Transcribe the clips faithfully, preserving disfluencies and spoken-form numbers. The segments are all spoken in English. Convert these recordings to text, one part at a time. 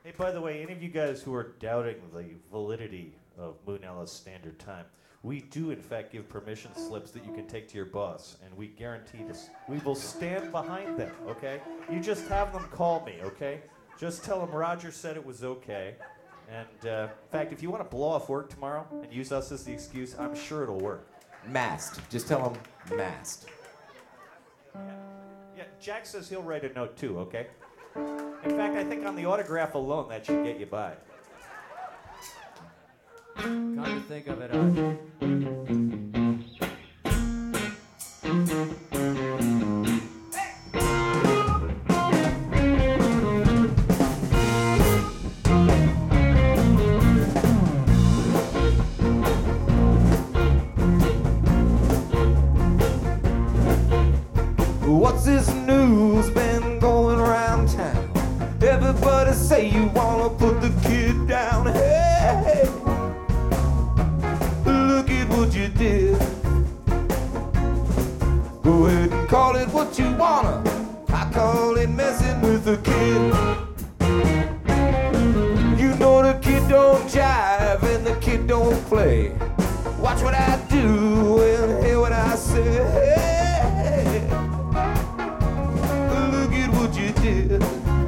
Hey, by the way, any of you guys who are doubting the validity of Moonella's standard time, we do in fact give permission slips that you can take to your boss, and we guarantee this. We will stand behind them, okay? You just have them call me, okay? Just tell them Roger said it was okay. And uh, in fact, if you want to blow off work tomorrow and use us as the excuse, I'm sure it'll work. Masked. Just tell them masked. Yeah. yeah, Jack says he'll write a note too, okay? In fact, I think on the autograph alone, that should get you by. Come to think of it, uh, What's this news been going around town? Everybody say you wanna put the kid down. Hey, look at what you did. Go ahead and call it what you wanna. I call it messing with the kid. You know the kid don't jive and the kid don't play. Watch what I do and hear what I say. Hey, look at what you did.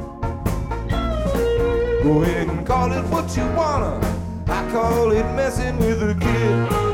Go ahead and call it what you wanna. I call it messing with a kid.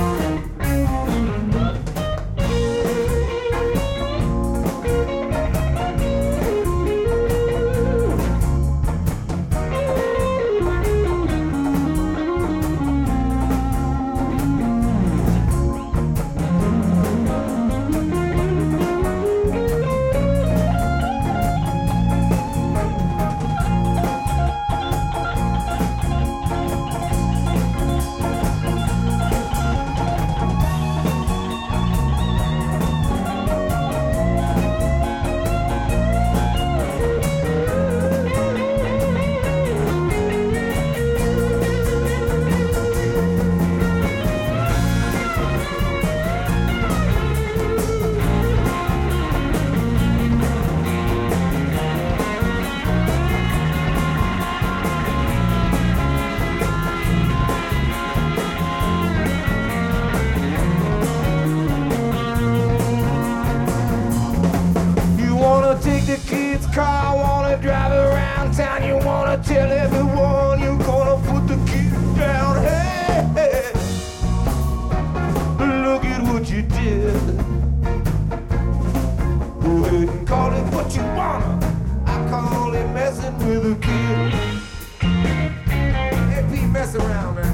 Tell everyone you're gonna put the kid down. Hey, hey, look at what you did. Go ahead and call it what you wanna. I call it messing with a kid. Hey, Pete, mess around, man.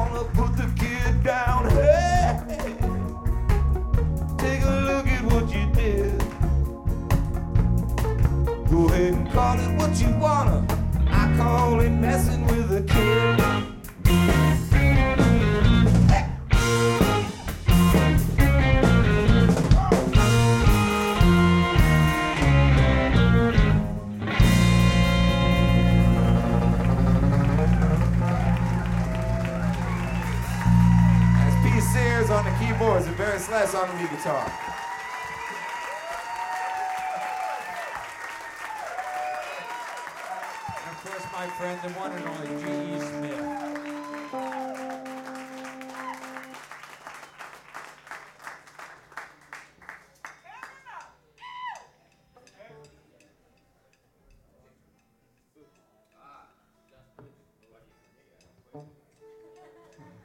gonna put the kid down. Hey, take a look at what you did. Go ahead and call it what you wanna. I call it messing with a kid. Sears on the keyboards and Barry Slash on the lead guitar. And of course, my friend, the one and only G E. Smith.